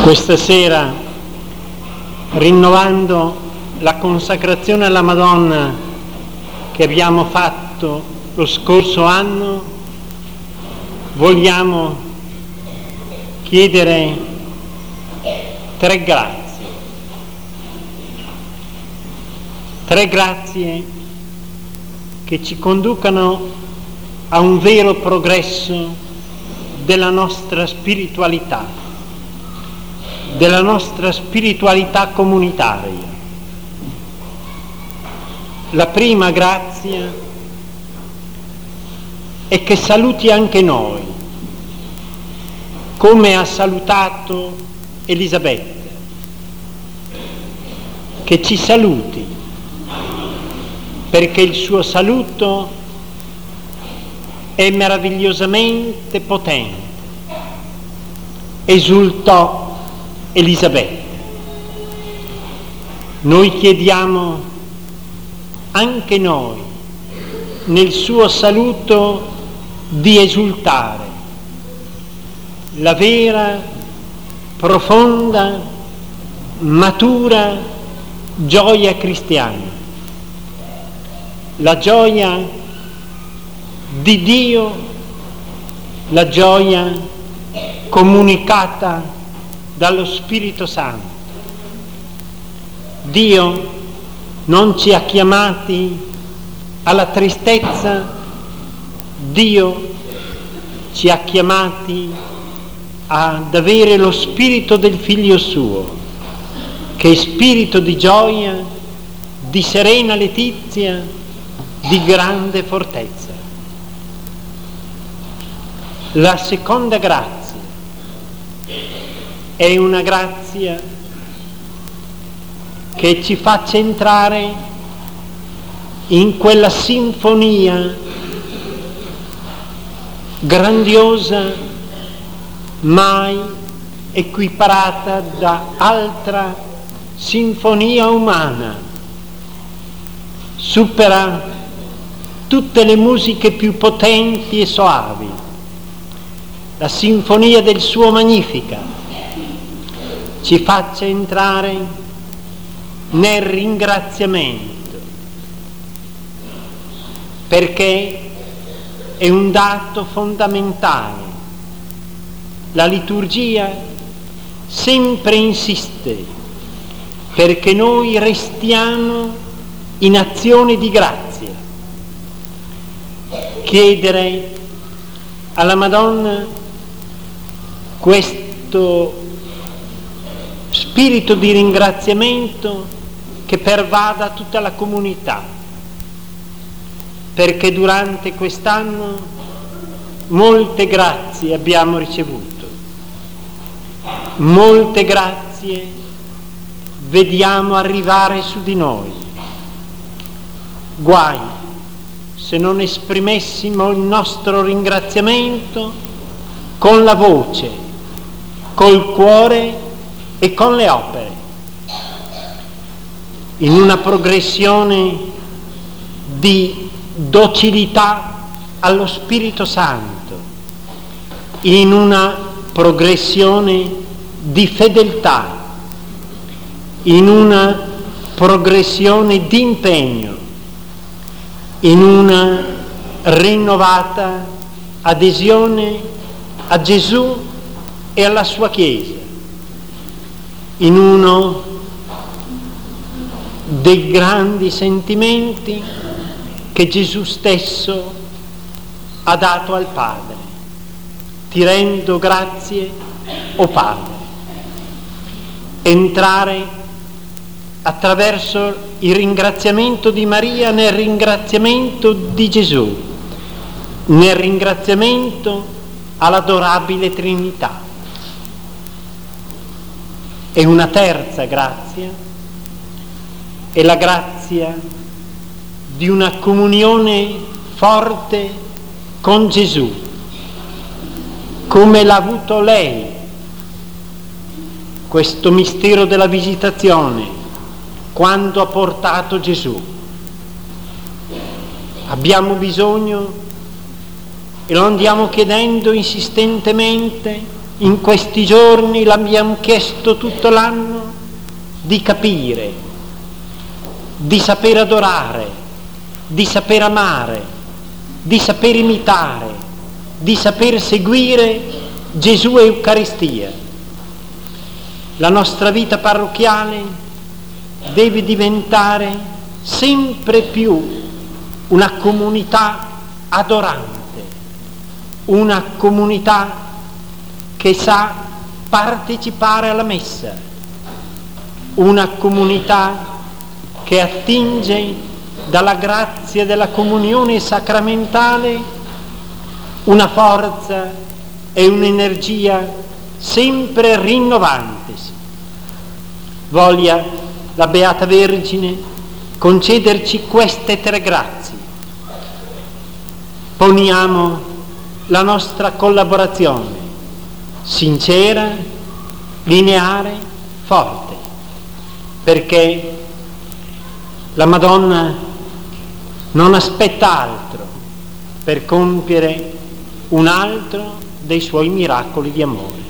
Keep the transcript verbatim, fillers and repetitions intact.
Questa sera, rinnovando la consacrazione alla Madonna che abbiamo fatto lo scorso anno, vogliamo chiedere tre grazie. Tre grazie che ci conducano a un vero progresso della nostra spiritualità, della nostra spiritualità comunitaria. La prima grazia è che saluti anche noi, come ha salutato Elisabetta, che ci saluti, perché il suo saluto è meravigliosamente potente. Esultò Elisabetta. Noi chiediamo anche noi nel suo saluto di esultare la vera, profonda, matura gioia cristiana, la gioia di Dio, la gioia comunicata dallo Spirito Santo. Dio non ci ha chiamati alla tristezza, Dio ci ha chiamati ad avere lo spirito del Figlio suo, che è spirito di gioia, di serena letizia, di grande fortezza. La seconda grazia è una grazia che ci faccia entrare in quella sinfonia grandiosa, mai equiparata da altra sinfonia umana. Supera tutte le musiche più potenti e soavi. La sinfonia del suo Magnificat ci faccia entrare nel ringraziamento, perché è un dato fondamentale. La liturgia sempre insiste perché noi restiamo in azione di grazia. Chiedere alla Madonna questo spirito di ringraziamento che pervada tutta la comunità, perché durante quest'anno molte grazie abbiamo ricevuto, molte grazie vediamo arrivare su di noi. Guai se non esprimessimo il nostro ringraziamento con la voce, col cuore e con le opere, in una progressione di docilità allo Spirito Santo, in una progressione di fedeltà, in una progressione di impegno, in una rinnovata adesione a Gesù e alla sua Chiesa, in uno dei grandi sentimenti che Gesù stesso ha dato al Padre: ti rendo grazie, o Padre. Entrare attraverso il ringraziamento di Maria nel ringraziamento di Gesù, nel ringraziamento all'adorabile Trinità. E una terza grazia è la grazia di una comunione forte con Gesù, come l'ha avuto lei, questo mistero della visitazione, quando ha portato Gesù. Abbiamo bisogno, e lo andiamo chiedendo insistentemente, In questi giorni l'abbiamo chiesto tutto l'anno di capire, di saper adorare, di saper amare, di saper imitare, di saper seguire Gesù e Eucaristia. La nostra vita parrocchiale deve diventare sempre più una comunità adorante, una comunità che sa partecipare alla messa, una comunità che attinge dalla grazia della comunione sacramentale una forza e un'energia sempre rinnovantesi. Voglia la Beata Vergine concederci queste tre grazie. Poniamo la nostra collaborazione sincera, lineare, forte, perché la Madonna non aspetta altro per compiere un altro dei suoi miracoli di amore.